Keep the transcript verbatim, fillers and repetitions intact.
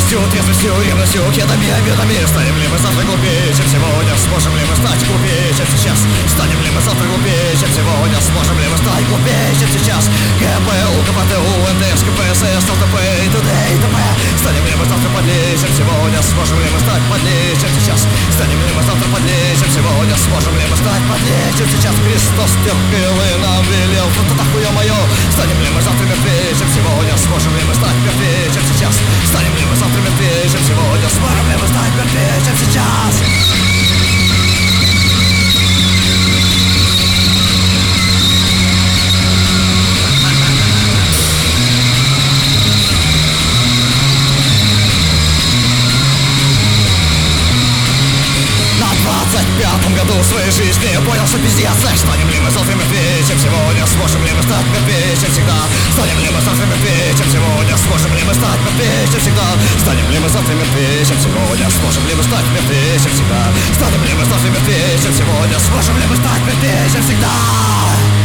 Скоростью, трезвостью, ревностью, кедами, обидами. Станем ли мы завтра глупее, чем сегодня? Сможем ли мы стать глупее, чем сейчас? Станем ли мы завтра глупее, чем сегодня? Сможем ли мы стать глупее, чем сейчас? ГПУ, КПТУ, НТС, КПСС, ЛТП, и т.д. и т.п. Станем ли мы завтра подлее, чем сегодня? Сможем ли мы стать подлее, чем сейчас? Станем ли мы завтра подлее, чем сегодня? Сможем ли мы стать подлее, чем сейчас? Христос терпел и нам велел, вот это хуё-моё. Станем ли мы завтра мертвее, чем сегодня? Сможем ли мы стать мертвее, чем сейчас? Станем ли мы завтра мертвее, чем сегодня? Сможем ли мы стать мертвее, чем сейчас? В пятом году своей жизни я понял, что пиздец. Станем ли мы завтра мертвее, чем сегодня? Сможем ли мы стать мертвее, чем всегда? Станем ли мы завтра мертвее, чем сегодня? Сможем ли мы стать мертвее, чем всегда? Станем ли мы завтра мертвее, чем сегодня? Сможем ли мы стать мертвее, чем всегда? Станем ли мы завтра мертвее, чем сегодня? Сможем ли мы стать мертвее, чем всегда?